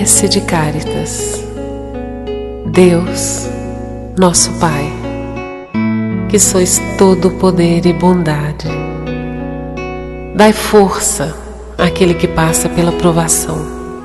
Prece de Cáritas. Deus, nosso Pai, que sois todo poder e bondade, dai força àquele que passa pela provação,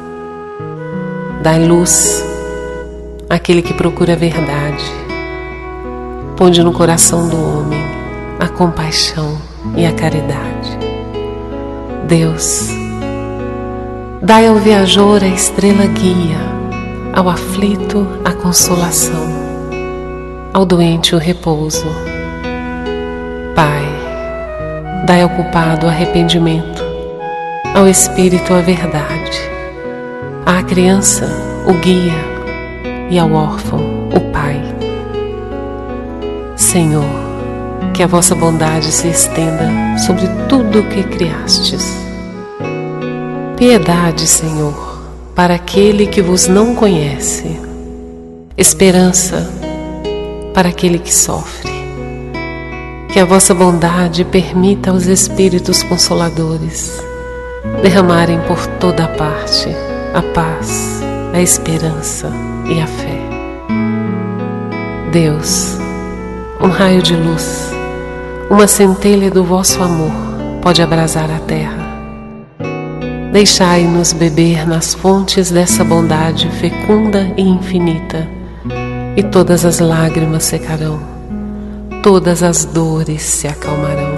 dai luz àquele que procura a verdade, ponde no coração do homem a compaixão e a caridade. Deus, dai ao viajor a estrela guia, ao aflito a consolação, ao doente o repouso. Pai, dai ao culpado o arrependimento, ao espírito a verdade, à criança o guia e ao órfão o pai. Senhor, que a vossa bondade se estenda sobre tudo o que criastes. Piedade, Senhor, para aquele que vos não conhece. Esperança para aquele que sofre. Que a vossa bondade permita aos Espíritos Consoladores derramarem por toda a parte a paz, a esperança e a fé. Deus, um raio de luz, uma centelha do vosso amor pode abrasar a terra. Deixai-nos beber nas fontes dessa bondade fecunda e infinita, e todas as lágrimas secarão, todas as dores se acalmarão.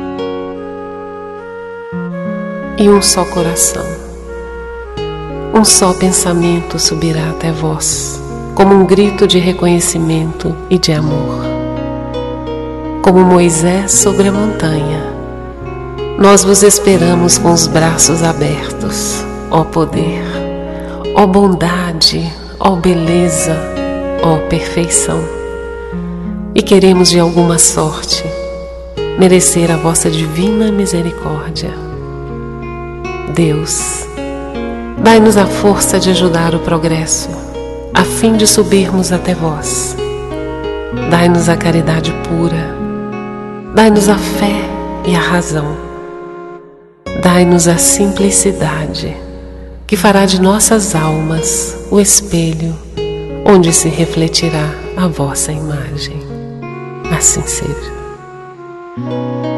E um só coração, um só pensamento subirá até vós, como um grito de reconhecimento e de amor. Como Moisés sobre a montanha, nós vos esperamos com os braços abertos, ó poder, ó bondade, ó beleza, ó perfeição. E queremos de alguma sorte merecer a vossa divina misericórdia. Deus, dai-nos a força de ajudar o progresso, a fim de subirmos até vós. Dai-nos a caridade pura, dai-nos a fé e a razão. Dai-nos a simplicidade, que fará de nossas almas o espelho onde se refletirá a vossa imagem. Assim seja.